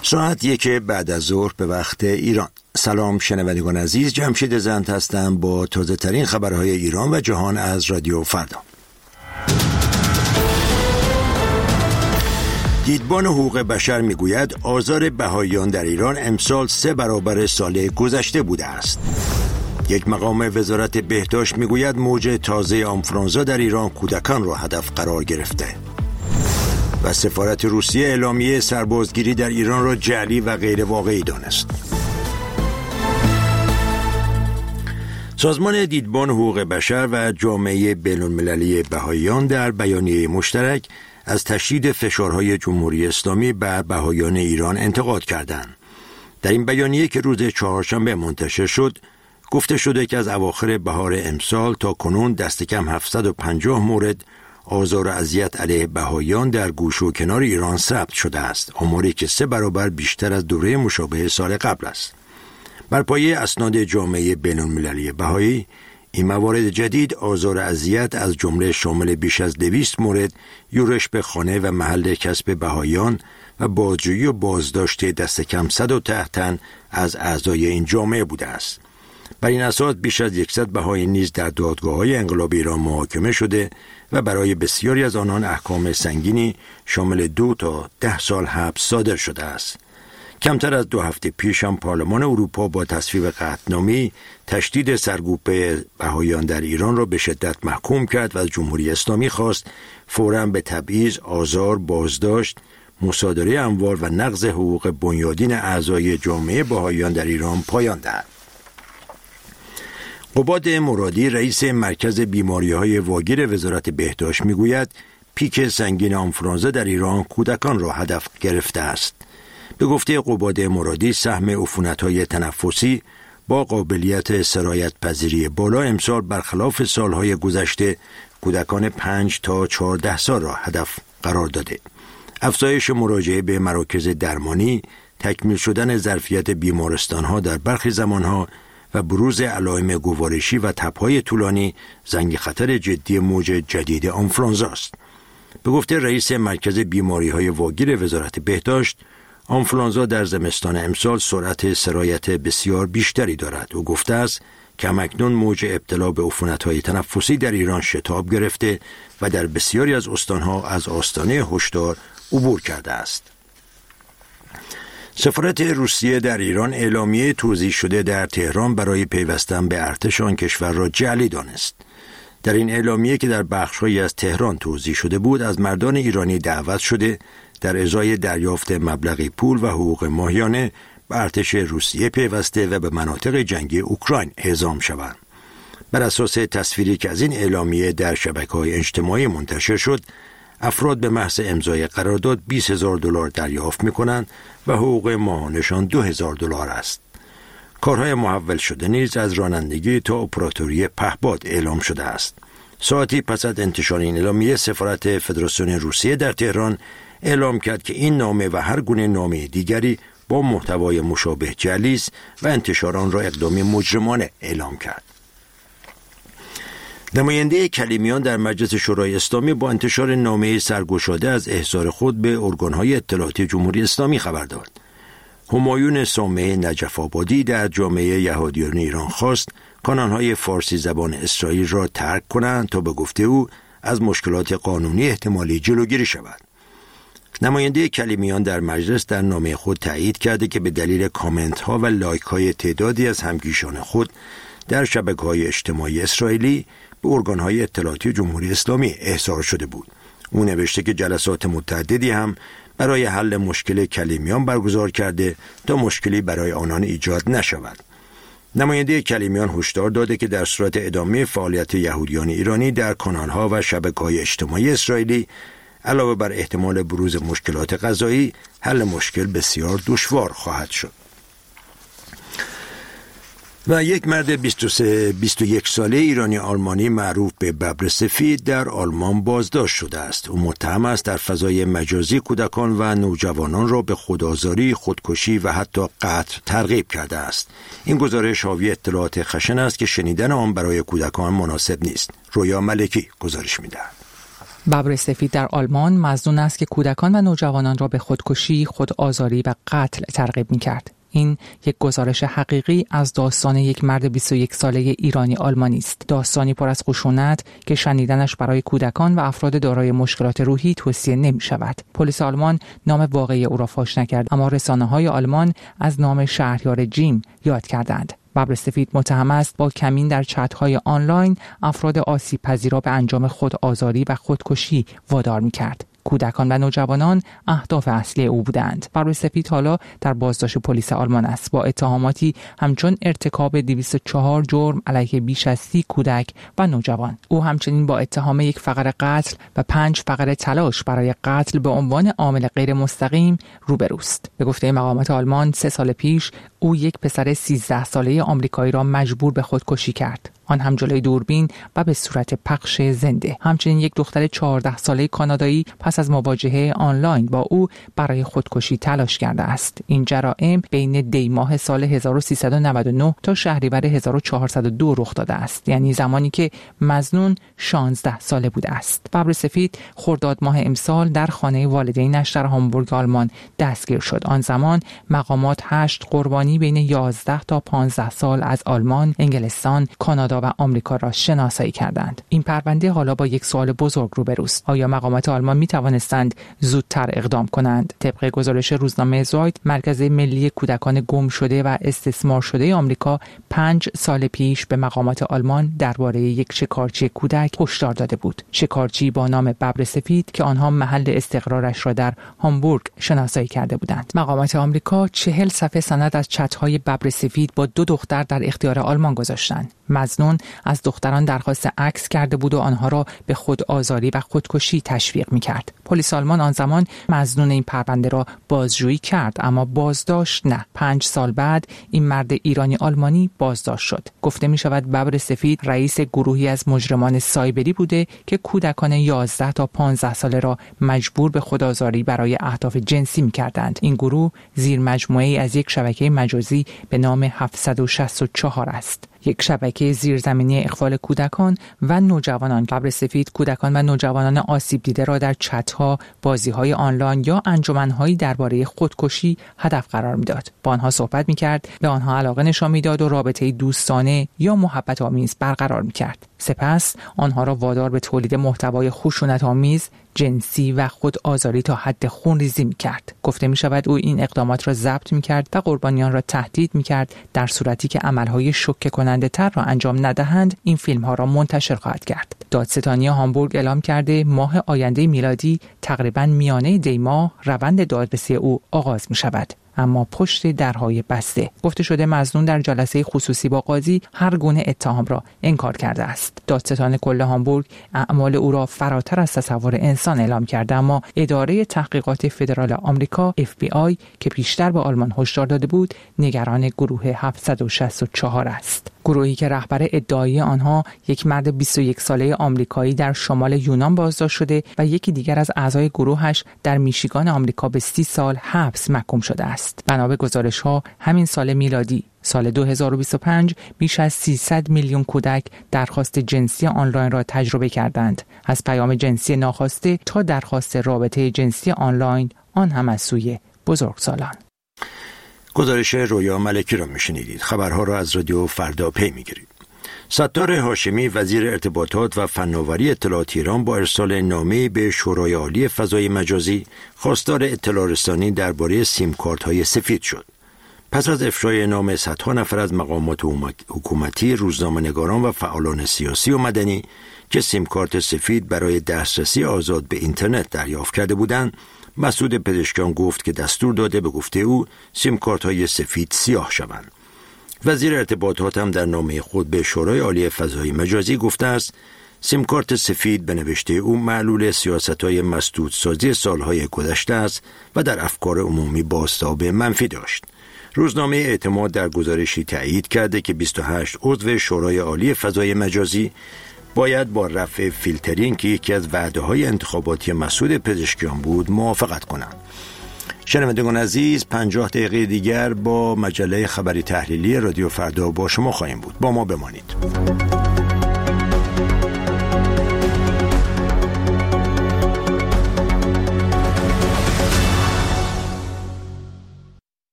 ساعت 1 بعد از ظهر به وقت ایران. سلام شنوندگان عزیز، جمشید زند هستم با تازه ترین خبرهای ایران و جهان از رادیو فردا. دیدبان حقوق بشر میگوید آزار بهائیان در ایران امسال 3 برابر سال گذشته بوده است. یک مقام وزارت بهداشت میگوید موج تازه آنفولانزا در ایران کودکان را هدف قرار گرفته. و سفارت روسیه اعلامیه سربازگیری در ایران را جعلی و غیر واقعی دانست. سازمان دیدبان حقوق بشر و جامعه بین‌المللی بهائیان در بیانیه مشترک از تشدید فشارهای جمهوری اسلامی بر بهائیان ایران انتقاد کردند. در این بیانیه که روز چهارشنبه منتشر شد، گفته شده که از اواخر بهار امسال تا کنون دست کم 750 مورد آزار و اذیت علیه بهائیان در گوش و کنار ایران ثبت شده است، آماری که 3 برابر بیشتر از دوره مشابه سال قبل است. بر پایه اسناد جامعه بین‌المللی بهایی، این موارد جدید آزار و اذیت از جمله شامل بیش از 200 مورد یورش به خانه و محل کسب بهائیان و بازجویی و بازداشت دست کم 110 تن از اعضای این جامعه بوده است. بر این اساس بیش از 100 بهائی نیز در دادگاه‌های انقلاب ایران محاکمه شده و برای بسیاری از آنان احکام سنگینی شامل 2 تا 10 سال حبس صادر شده است. کمتر از 2 هفته پیش هم پارلمان اروپا با تصویب قطعنامه‌ای تشدید سرکوب بهائیان در ایران را به شدت محکوم کرد و از جمهوری اسلامی خواست فوراً به تبعیض، آزار، بازداشت، مصادره اموال و نقض حقوق بنیادین اعضای جامعه بهائیان در ایران پایان دهد. قباد مرادی رئیس مرکز بیماری‌های واگیر وزارت بهداشت میگوید پیک سنگین آنفولانزا در ایران کودکان را هدف گرفته است. به گفته قباد مرادی سهم عفونت‌های تنفسی با قابلیت سرایت پذیری بالا امسال برخلاف سالهای گذشته کودکان 5 تا 14 سال را هدف قرار داده. افزایش مراجعه به مراکز درمانی، تکمیل شدن ظرفیت بیمارستان‌ها در برخی زمان‌ها و بروز علائم گوارشی و تب‌های طولانی زنگ خطر جدی موج جدید آنفولانزا است. به گفته رئیس مرکز بیماری‌های واگیر وزارت بهداشت، آنفولانزا در زمستان امسال سرعت سرایت بسیار بیشتری دارد و گفته است که همکنون موج ابتلا به عفونت‌های تنفسی در ایران شتاب گرفته و در بسیاری از استان‌ها از آستانه هشدار عبور کرده است. سفارت روسیه در ایران اعلامیه توزیع شده در تهران برای پیوستن به ارتش آن کشور را جعلی دانست. در این اعلامیه که در بخش‌هایی از تهران توزیع شده بود، از مردان ایرانی دعوت شده در ازای دریافت مبلغی پول و حقوق ماهیانه به ارتش روسیه پیوسته و به مناطق جنگی اوکراین اعزام شوند. بر اساس تصویری که از این اعلامیه در شبکه‌های اجتماعی منتشر شد، افراد به محض امضای قرارداد $20,000 دریافت می‌کنند و حقوق ماهانه‌شان $2,000 است. کارهای محول شده نیز از رانندگی تا اپراتوری پهپاد اعلام شده است. ساعتی پس از انتشار این اعلامیه، سفارت فدراسیون روسیه در تهران اعلام کرد که این نامه و هر گونه نامه دیگری با محتوای مشابه جعلی است و انتشار آن را اقدامی مجرمانه اعلام کرد. نماینده کلیمیان در مجلس شورای اسلامی با انتشار نامه سرگشاده از احضار خود به ارگان‌های اطلاعاتی جمهوری اسلامی خبر داد. همایون سامع نجف آبادی در جامعه یهودیان ایران خواست کانال‌های فارسی زبان اسرائیل را ترک کنند تا به گفته او از مشکلات قانونی احتمالی جلوگیری شود. نماینده کلیمیان در مجلس در نامه خود تایید کرده که به دلیل کامنت‌ها و لایک‌های تعدادی از همکیشان خود در شبکه‌های اجتماعی اسرائیلی به ارگان‌های اطلاعاتی جمهوری اسلامی احضار شده بود. او نوشته که جلسات متعددی هم برای حل مشکل کلیمیان برگزار کرده تا مشکلی برای آنان ایجاد نشود. نماینده کلیمیان هشدار داده که در صورت ادامه فعالیت یهودیان ایرانی در کانال‌ها و شبکه‌های اجتماعی اسرائیلی علاوه بر احتمال بروز مشکلات غذایی، حل مشکل بسیار دشوار خواهد شد. و یک مرد 21 ساله ایرانی آلمانی معروف به ببر سفید در آلمان بازداشت شده است. او متهم است در فضای مجازی کودکان و نوجوانان را به خودآزاری، خودکشی و حتی قتل ترغیب کرده است. این گزارش حاوی اطلاعات خشن است که شنیدن آن برای کودکان مناسب نیست. رویا ملکی گزارش می‌دهد. ببر سفید در آلمان مظنون است که کودکان و نوجوانان را به خودکشی، خودآزاری و قتل ترغیب می‌کرد. این یک گزارش حقیقی از داستان یک مرد 21 ساله ایرانی آلمانی است. داستانی پر از خشونت که شنیدنش برای کودکان و افراد دارای مشکلات روحی توصیه نمی‌شود. پلیس آلمان نام واقعی او را فاش نکرد، اما رسانه‌های آلمان از نام شهریار جیم یاد کردند. ببر سفید متهم است با کمین در چت‌های آنلاین افراد آسیب‌پذیر را به انجام خودآزاری و خودکشی وادار می‌کرد. کودکان و نوجوانان اهداف اصلی او بودند. ببر سفید حالا در بازداشت پلیس آلمان است با اتهاماتی همچون ارتکاب 204 جرم علیه بیش از 30 کودک و نوجوان. او همچنین با اتهام یک فقر قتل و 5 فقر تلاش برای قتل به عنوان عامل غیر مستقیم روبروست. به گفته مقامات آلمان 3 سال پیش او یک پسر 13 ساله آمریکایی را مجبور به خودکشی کرد. آن هم جلوی دوربین و به صورت پخش زنده. همچنین یک دختر 14 ساله کانادایی پس از مواجهه آنلاین با او برای خودکشی تلاش کرده است. این جرائم بین دی ماه سال 1399 تا شهریور 1402 رخ داده است، یعنی زمانی که مظنون 16 ساله بوده است. ببر سفید خرداد ماه امسال در خانه والدینش در هامبورگ آلمان دستگیر شد. آن زمان مقامات 8 قربانی بین 11 تا 15 سال از آلمان، انگلستان، کانادا و آمریکا را شناسایی کردند. این پرونده حالا با یک سوال بزرگ روبروست. آیا مقامات آلمان می توانستند زودتر اقدام کنند؟ طبق گزارش روزنامه زاید، مرکز ملی کودکان گم شده و استثمار شده آمریکا 5 سال پیش به مقامات آلمان درباره یک شکارچی کودک هشدار داده بود. شکارچی با نام ببر سفید که آنها محل استقرارش را در هامبورگ شناسایی کرده بودند. مقامات آمریکا 40 صفحه سند از چت‌های ببر سفید با 2 دختر در اختیار آلمان گذاشتند. مظنون از دختران درخواست عکس کرده بود و آنها را به خودآزاری و خودکشی تشویق می‌کرد. پلیس آلمان آن زمان مظنون این پرونده را بازجویی کرد، اما بازداشت نه. 5 سال بعد این مرد ایرانی آلمانی بازداشت شد. گفته می‌شود ببر سفید رئیس گروهی از مجرمان سایبری بوده که کودکان 11 تا 15 ساله را مجبور به خودآزاری برای اهداف جنسی می‌کردند. این گروه زیر مجموعه‌ای از یک شبکه مجازی به نام 764 است. یک شبکه زیرزمینی اغفال کودکان و نوجوانان. ببر سفید کودکان و نوجوانان آسیب دیده را در چت‌ها، بازی‌های آنلاین یا انجمن‌هایی درباره خودکشی هدف قرار می‌داد. با آنها صحبت می‌کرد، به آنها علاقه نشان می‌داد و رابطه‌ای دوستانه یا محبت‌آمیز برقرار می‌کرد. سپس آنها را وادار به تولید محتوای خشونت‌آمیز، جنسی و خودآزاری تا حد خونریزی می‌کرد. گفته می‌شود او این اقدامات را ضبط می‌کرد و قربانیان را تهدید می‌کرد در صورتی که عمل‌های شوکه کننده تر را انجام ندهند این فیلم‌ها را منتشر خواهد کرد. دادستانی هامبورگ اعلام کرده ماه آینده میلادی تقریباً میانه دی ماه روند دادرسی او آغاز می‌شود، اما پشت درهای بسته. گفته شده مظنون در جلسه خصوصی با قاضی هر گونه اتهام را انکار کرده است. دادستان کل هامبورگ اعمال او را فراتر از تصور انسان اعلام کرده، اما اداره تحقیقات فدرال آمریکا FBI که پیشتر به آلمان هشدار داده بود نگران گروه 764 است. گروهی که رهبر ادعایی آنها یک مرد 21 ساله آمریکایی در شمال یونان بازداشت شده و یکی دیگر از اعضای گروهش در میشیگان آمریکا به 30 سال حبس محکوم شده است. بنا به گزارش‌ها همین سال میلادی سال 2025 بیش از 300 میلیون کودک درخواست جنسی آنلاین را تجربه کردند، از پیام جنسی ناخواسته تا درخواست رابطه جنسی آنلاین، آن هم از سوی بزرگسالان. گزارش رویا ملکی را میشنیدید. خبرها را از رادیو فردا پی میگیرید. ستار هاشمی وزیر ارتباطات و فناوری اطلاعات ایران با ارسال نامه‌ای به شورای عالی فضای مجازی خواستار اطلاع رسانی درباره سیم کارت‌های سفید شد. پس از افشای نام صدها نفر از مقامات حکومتی، روزنامه‌نگاران و فعالان سیاسی و مدنی که سیم کارت سفید برای دسترسی آزاد به اینترنت دریافت کرده بودند، مسعود پزشکیان گفت که دستور داده به گفته او سیم کارت‌های سفید سیاه شوند. وزیر ارتباطات هم در نامه خود به شورای عالی فضای مجازی گفته است سیم کارت سفید به نوشته او معلول سیاست‌های مسدودسازی سالهای گذشته است و در افکار عمومی بازتاب منفی داشت. روزنامه اعتماد در گزارشی تایید کرده که 28 عضو شورای عالی فضای مجازی باید با رفع فیلترینگ که یکی از وعده‌های انتخاباتی مسعود پزشکیان بود موافقت کنند. شنوندگان عزیز، 50 دقیقه دیگر با مجله خبری تحلیلی رادیو فردا با شما خواهیم بود. با ما بمانید.